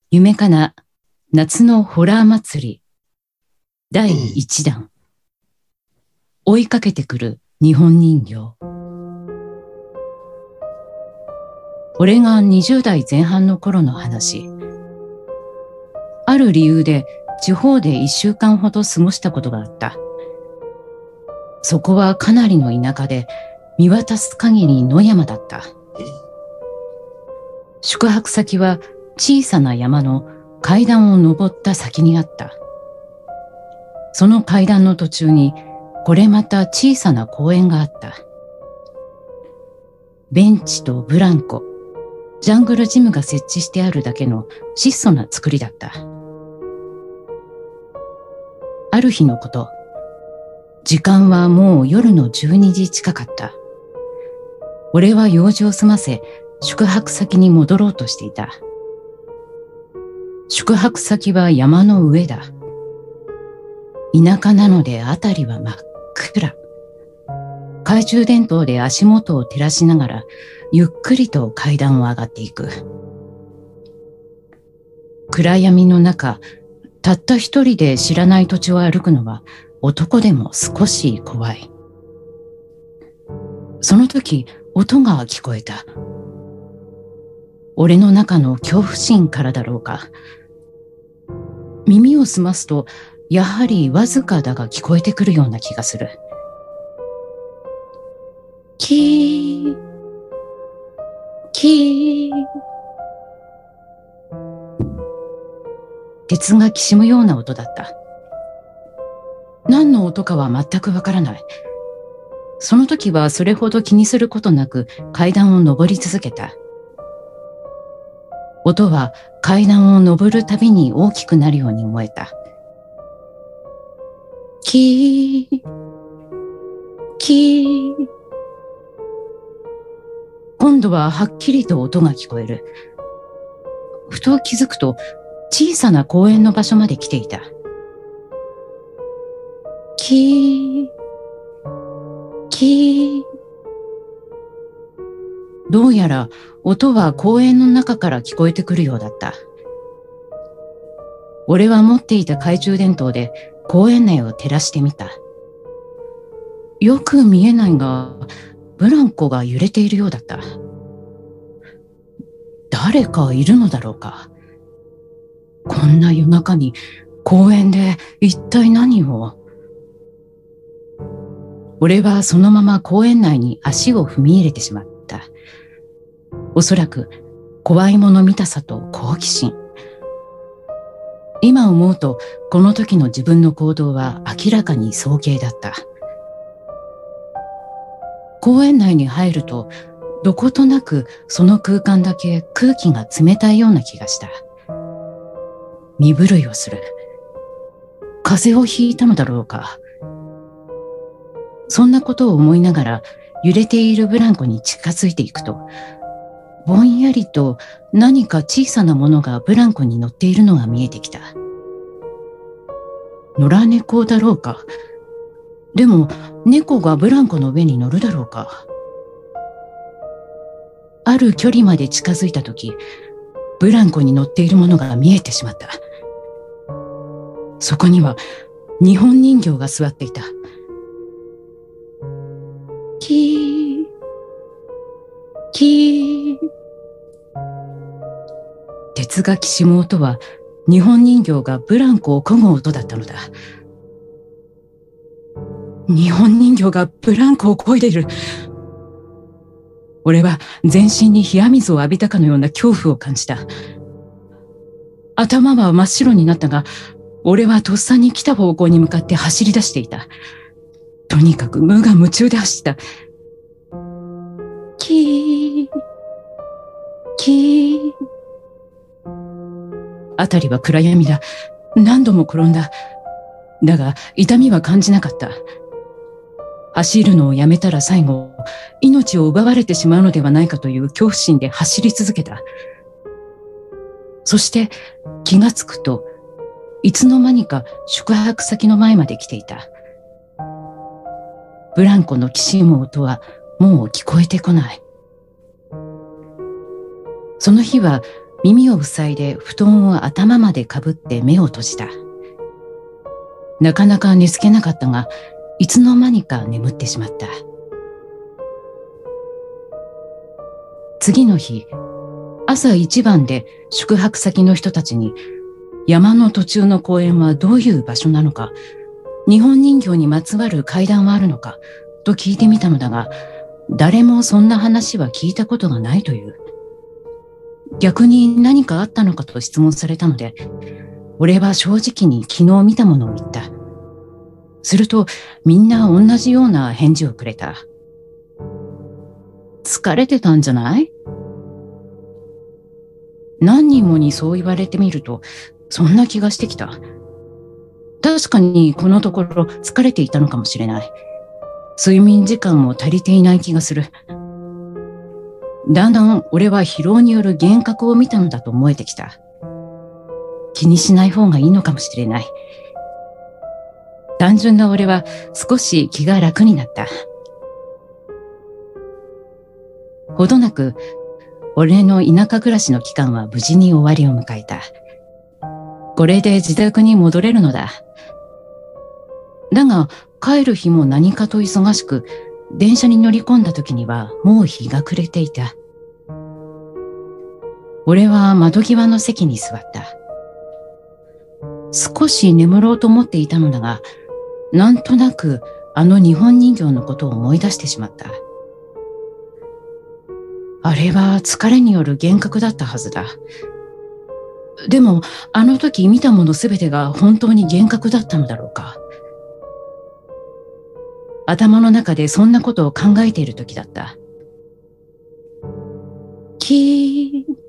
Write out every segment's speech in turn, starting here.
夢かな夏のホラー祭り第1弾。追いかけてくる日本人形。俺が20代前半の頃の話。ある理由で地方で1週間ほど過ごしたことがあった。そこはかなりの田舎で、見渡す限り野山だった。宿泊先は小さな山の階段を登った先にあった。その階段の途中にこれまた小さな公園があった。ベンチとブランコ、ジャングルジムが設置してあるだけの質素な作りだった。ある日のこと、時間はもう夜の12時近かった。俺は用事を済ませ、宿泊先に戻ろうとしていた。宿泊先は山の上だ。田舎なので辺りは真っ暗。懐中電灯で足元を照らしながら、ゆっくりと階段を上がっていく。暗闇の中、たった一人で知らない土地を歩くのは男でも少し怖い。その時、音が聞こえた。俺の中の恐怖心からだろうか。耳を澄ますと、やはりわずかだが聞こえてくるような気がする。キー、キー。鉄がきしむような音だった。何の音かは全くわからない。その時はそれほど気にすることなく階段を登り続けた。音は階段を登るたびに大きくなるように思えた。キー、キー。今度ははっきりと音が聞こえる。ふと気づくと小さな公園の場所まで来ていた。キー、キー。どうやら音は公園の中から聞こえてくるようだった。俺は持っていた懐中電灯で公園内を照らしてみた。よく見えないが、ブランコが揺れているようだった。誰かいるのだろうか。こんな夜中に公園で一体何を。俺はそのまま公園内に足を踏み入れてしまった。おそらく怖いもの見たさと好奇心。今思うとこの時の自分の行動は明らかに早計だった。公園内に入るとどことなくその空間だけ空気が冷たいような気がした。身震いをする。風邪をひいたのだろうか。そんなことを思いながら揺れているブランコに近づいていくと、ぼんやりと何か小さなものがブランコに乗っているのが見えてきた。野良猫だろうか。でも猫がブランコの上に乗るだろうか。ある距離まで近づいたとき、ブランコに乗っているものが見えてしまった。そこには日本人形が座っていた。キー、キー。鉄がきしむ音は日本人形がブランコを漕ぐ音だったのだ。日本人形がブランコを漕いでいる。俺は全身に冷や水を浴びたかのような恐怖を感じた。頭は真っ白になったが、俺はとっさに来た方向に向かって走り出していた。とにかく無我夢中で走った。キー、キー。辺りは暗闇だ。何度も転んだ。だが痛みは感じなかった。走るのをやめたら最後、命を奪われてしまうのではないかという恐怖心で走り続けた。そして気がつくと、いつの間にか宿泊先の前まで来ていた。ブランコのきしむ音はもう聞こえてこない。その日は耳を塞いで布団を頭までかぶって目を閉じた。なかなか寝つけなかったが、いつの間にか眠ってしまった。次の日、朝一番で宿泊先の人たちに、山の途中の公園はどういう場所なのか、日本人形にまつわる階段はあるのかと聞いてみたのだが、誰もそんな話は聞いたことがないという。逆に何かあったのかと質問されたので、俺は正直に昨日見たものを言った。するとみんな同じような返事をくれた。疲れてたんじゃない？何人もにそう言われてみると、そんな気がしてきた。確かにこのところ疲れていたのかもしれない。睡眠時間も足りていない気がする。だんだん俺は疲労による幻覚を見たのだと思えてきた。気にしない方がいいのかもしれない。単純な俺は少し気が楽になった。ほどなく、俺の田舎暮らしの期間は無事に終わりを迎えた。これで自宅に戻れるのだ。だが、帰る日も何かと忙しく、電車に乗り込んだ時にはもう日が暮れていた。俺は窓際の席に座った。少し眠ろうと思っていたのだが、なんとなくあの日本人形のことを思い出してしまった。あれは疲れによる幻覚だったはずだ。でも、あの時見たものすべてが本当に幻覚だったのだろうか。頭の中でそんなことを考えている時だった。キー、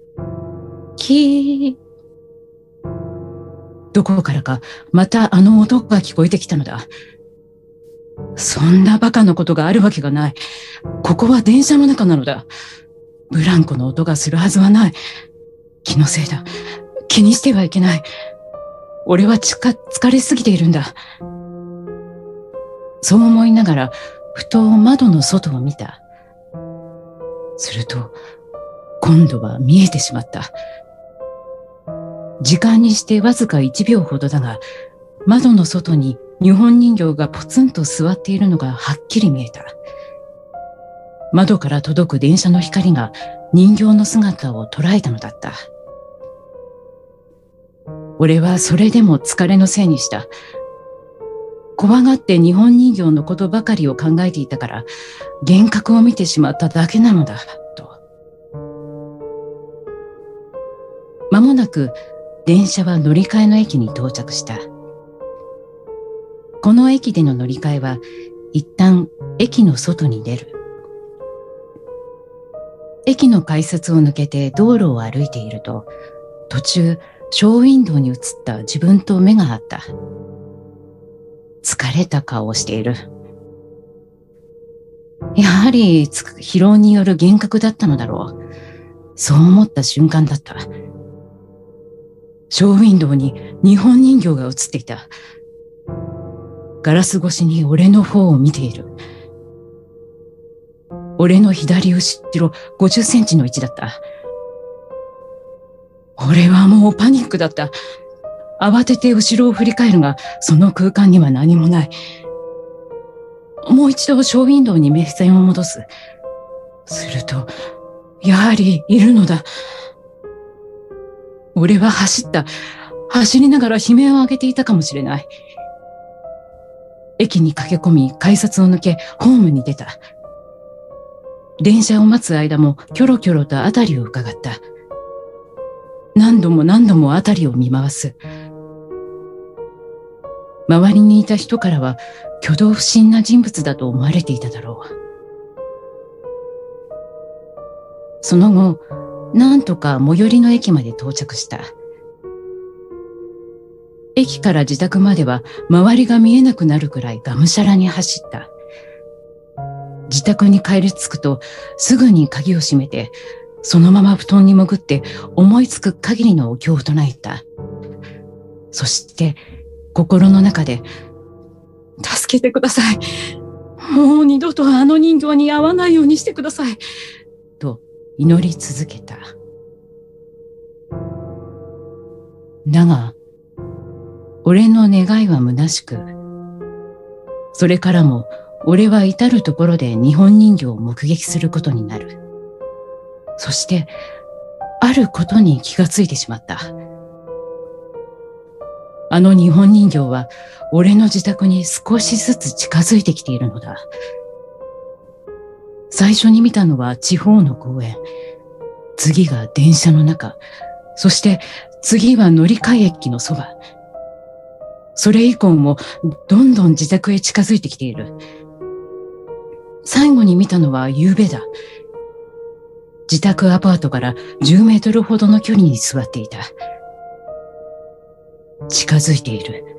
キー。どこからかまたあの音が聞こえてきたのだ。そんなバカなことがあるわけがない。ここは電車の中なのだ。ブランコの音がするはずはない。気のせいだ。気にしてはいけない。俺は疲れすぎているんだ。そう思いながら、ふと窓の外を見た。すると、今度は見えてしまった。時間にしてわずか1秒ほどだが、窓の外に日本人形がポツンと座っているのがはっきり見えた。窓から届く電車の光が人形の姿を捉えたのだった。俺はそれでも疲れのせいにした。怖がって日本人形のことばかりを考えていたから、幻覚を見てしまっただけなのだ、と。間もなく電車は乗り換えの駅に到着した。この駅での乗り換えは、一旦駅の外に出る。駅の改札を抜けて道路を歩いていると、途中、ショーウィンドウに映った自分と目が合った。疲れた顔をしている。やはり疲労による幻覚だったのだろう。そう思った瞬間だった。ショーウィンドウに日本人形が映っていた。ガラス越しに俺の方を見ている。俺の左後ろ50センチの位置だった。俺はもうパニックだった。慌てて後ろを振り返るが、その空間には何もない。もう一度ショーウィンドウに目線を戻す。すると、やはりいるのだ。俺は走った。走りながら悲鳴を上げていたかもしれない。駅に駆け込み、改札を抜け、ホームに出た。電車を待つ間もキョロキョロとあたりを伺った。何度も何度もあたりを見回す。周りにいた人からは挙動不審な人物だと思われていただろう。その後、なんとか最寄りの駅まで到着した。駅から自宅までは周りが見えなくなるくらいがむしゃらに走った。自宅に帰り着くとすぐに鍵を閉めて、そのまま布団に潜って思いつく限りのお経を唱えた。そして心の中で、助けてください。もう二度とあの人形に会わないようにしてください。と祈り続けた。 だが、俺の願いは虚しく、それからも俺は至るところで日本人形を目撃することになる。そして、あることに気がついてしまった。あの日本人形は俺の自宅に少しずつ近づいてきているのだ。最初に見たのは地方の公園。次が電車の中。そして次は乗り換え駅のそば。それ以降もどんどん自宅へ近づいてきている。最後に見たのは夕べだ。自宅アパートから10メートルほどの距離に座っていた。近づいている。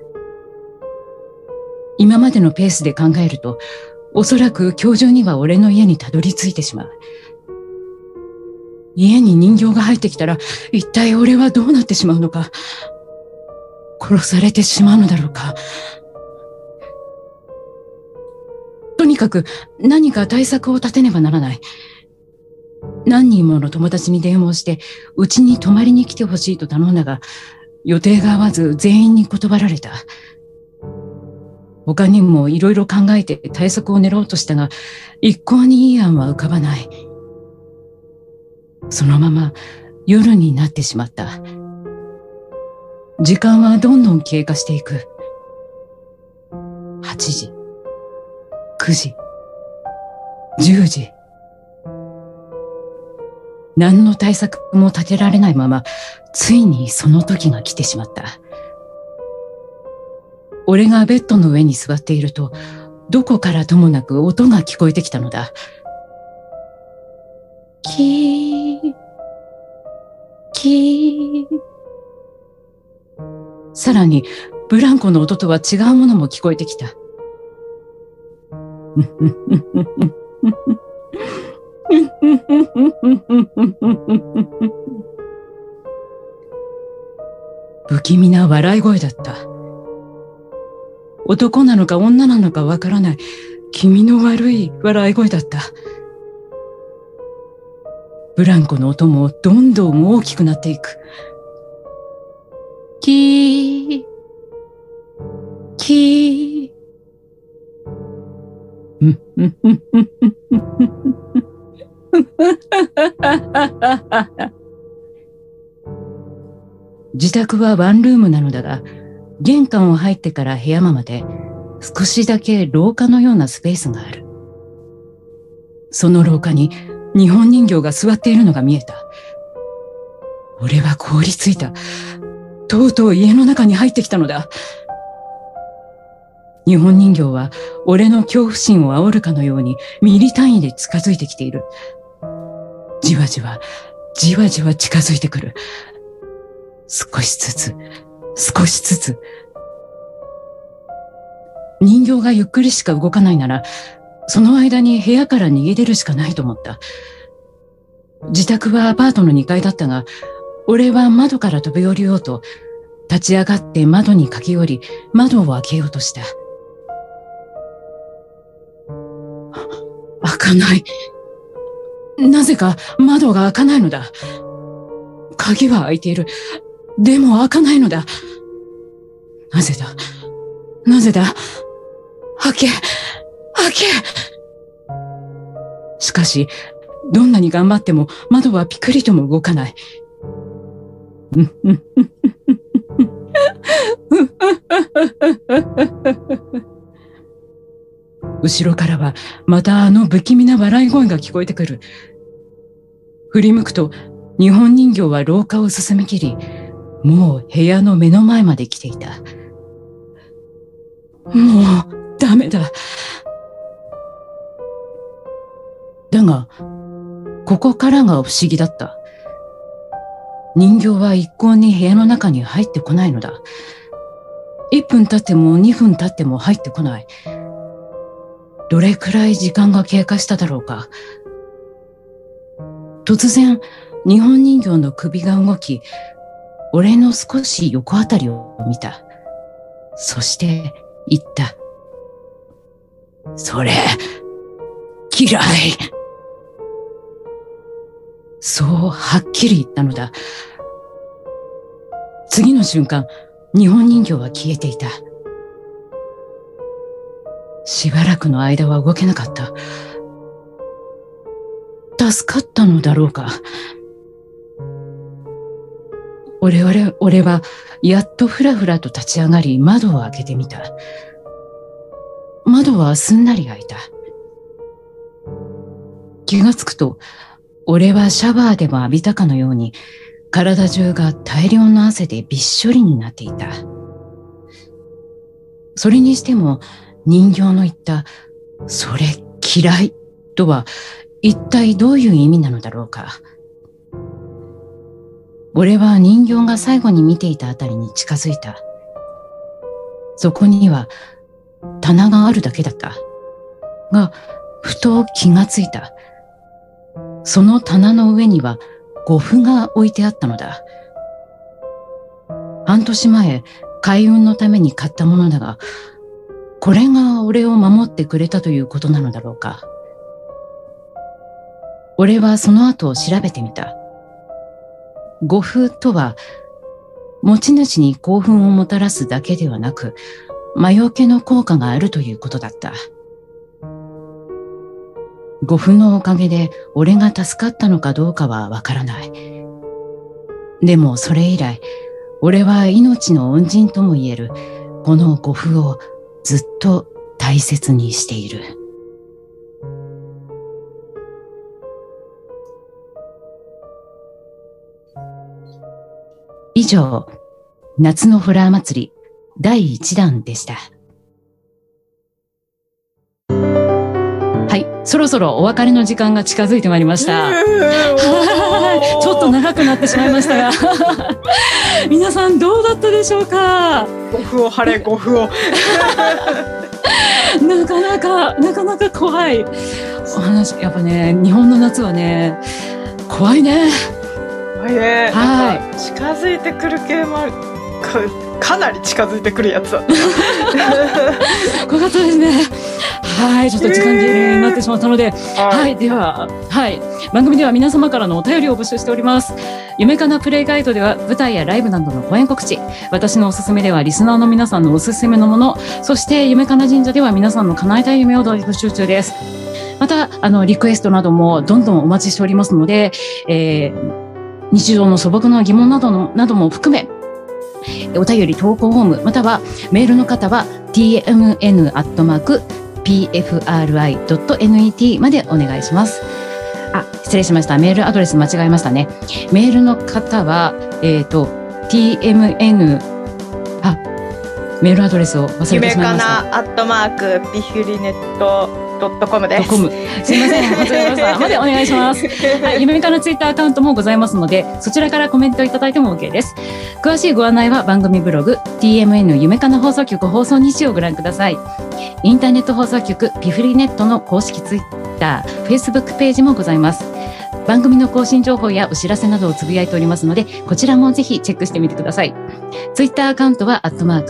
今までのペースで考えると、おそらく今日中には俺の家にたどり着いてしまう。家に人形が入ってきたら、一体俺はどうなってしまうのか。殺されてしまうのだろうか。とにかく何か対策を立てねばならない。何人もの友達に電話をして、うちに泊まりに来てほしいと頼んだが、予定が合わず全員に断られた。他にもいろいろ考えて対策を練ろうとしたが、一向にいい案は浮かばない。そのまま夜になってしまった。時間はどんどん経過していく。8時、9時、10時。何の対策も立てられないまま、ついにその時が来てしまった。俺がベッドの上に座っていると、どこからともなく音が聞こえてきたのだ。キー、キー。さらに、ブランコの音とは違うものも聞こえてきた。不気味な笑い声だった。男なのか女なのかわからない気味の悪い笑い声だった。ブランコの音もどんどん大きくなっていく。キー、キー。自宅はワンルームなのだが、玄関を入ってから部屋間まで少しだけ廊下のようなスペースがある。その廊下に日本人形が座っているのが見えた。俺は凍りついた。とうとう家の中に入ってきたのだ。日本人形は俺の恐怖心を煽るかのようにミリ単位で近づいてきている。じわじわ、じわじわ近づいてくる。少しずつ、少しずつ。人形がゆっくりしか動かないなら、その間に部屋から逃げ出るしかないと思った。自宅はアパートの2階だったが、俺は窓から飛び降りようと、立ち上がって窓に駆け寄り、窓を開けようとした。開かない。なぜか窓が開かないのだ。鍵は開いている。でも開かないのだ。なぜだ。なぜだ。開け。開け。しかし、どんなに頑張っても窓はピクリとも動かない。後ろからはまたあの不気味な笑い声が聞こえてくる。振り向くと日本人形は廊下を進み切り、もう部屋の目の前まで来ていた。もうダメだ。だが、ここからが不思議だった。人形は一向に部屋の中に入ってこないのだ。1分経っても2分経っても入ってこない。どれくらい時間が経過しただろうか。突然、日本人形の首が動き、俺の少し横あたりを見た。そして言った。それ、嫌い。そうはっきり言ったのだ。 次の瞬間、日本人形は消えていた。しばらくの間は動けなかった。助かったのだろうか。俺はやっとふらふらと立ち上がり窓を開けてみた。窓はすんなり開いた。気がつくと、俺はシャワーでも浴びたかのように体中が大量の汗でびっしょりになっていた。それにしても人形の言ったそれ嫌いとは一体どういう意味なのだろうか。俺は人形が最後に見ていたあたりに近づいた。そこには棚があるだけだった。が、ふと気がついた。その棚の上には呉服が置いてあったのだ。半年前、開運のために買ったものだが、これが俺を守ってくれたということなのだろうか。俺はその後を調べてみた。呉服とは、持ち主に興奮をもたらすだけではなく、魔除けの効果があるということだった。呉服のおかげで俺が助かったのかどうかはわからない。でもそれ以来、俺は命の恩人とも言えるこの呉服をずっと大切にしている。以上、夏のホラー祭り第1弾でした。はい、そろそろお別れの時間が近づいてまいりました。ちょっと長くなってしまいましたが皆さんどうだったでしょうか。 呉服を晴れ呉服をなかなか怖いお話。やっぱね、日本の夏はね、怖いね。 怖いね。 はい、 近づいてくる系もある。かなり近づいてくるやつだった怖かったですね。はい、ちょっと時間切れになってしまったので、はい、では、はい、番組では皆様からのお便りを募集しております。夢かなプレイガイドでは舞台やライブなどの公演告知、私のおすすめではリスナーの皆さんのおすすめのもの、そして夢かな神社では皆さんの叶えたい夢を大募集中です。またリクエストなどもどんどんお待ちしておりますので、日常の素朴な疑問なども含め、お便り投稿フォームまたはメールの方は tmn@pfri.net までお願いします。失礼しました。メールアドレス間違えましたね。メールの方はtmn メールアドレスを忘れてしまいました。 夢かな@pfrinet.com です。 すみません、間違えましたまでお願いします。はい、夢かなツイッターアカウントもございますので、そちらからコメントいただいても OK です。詳しいご案内は番組ブログ TMN 夢かな放送局放送日をご覧ください。インターネット放送局ピフリネットの公式ツイッター、Facebook ページもございます。番組の更新情報やお知らせなどをつぶやいておりますので、こちらもぜひチェックしてみてください。ツイッターアカウントは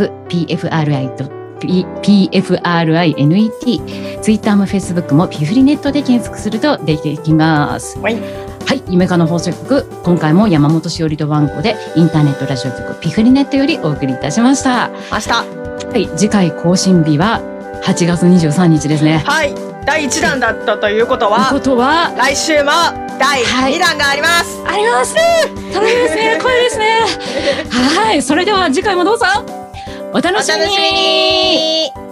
@pfrinet、ツイッターもフェイスブックもピフリネットで検索すると出てきます。はい、夢かな放送局、今回も山本しおりとワンコでインターネットラジオ局ピフリネットよりお送りいたしました。 はい、 次回更新日は8月23日ですね。 はい、第1弾だったということは来週も第2弾があります。 あります。楽しみですね。怖いですね。はい、それでは次回もどうぞお楽しみに。